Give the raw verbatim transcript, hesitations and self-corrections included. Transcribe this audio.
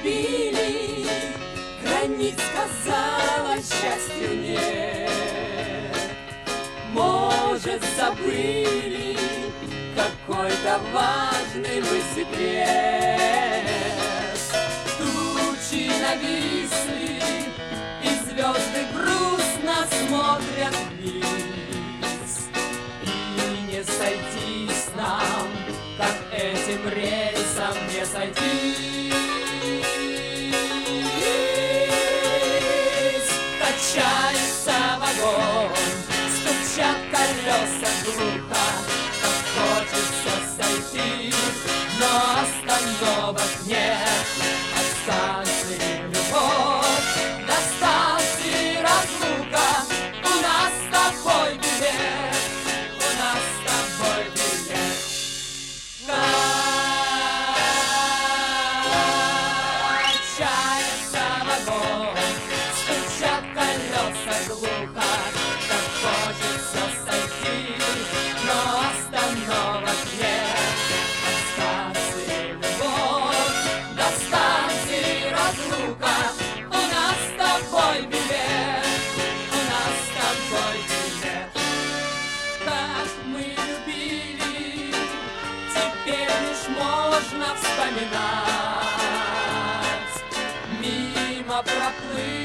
любили, границ, казалось, счастью нет. Может, забыли какой-то важный вы секрет. Тучи нависли, и звезды грустно смотрят вниз. И не сойтись нам, как этим рейсом не сойтись. Качается вагон, стучат колеса глухо, как хочется сойти, но остановок нет. От станции любовь до станции разлука, у нас с тобой билет, у нас с тобой билет. Качается вагон, стучат колеса глухо, как хочется сойти, но остановок нет. От станции любовь до станции разлука, у нас с тобой билет, у нас с тобой билет. Как мы любили, теперь лишь можно вспоминать. Мимо проплыть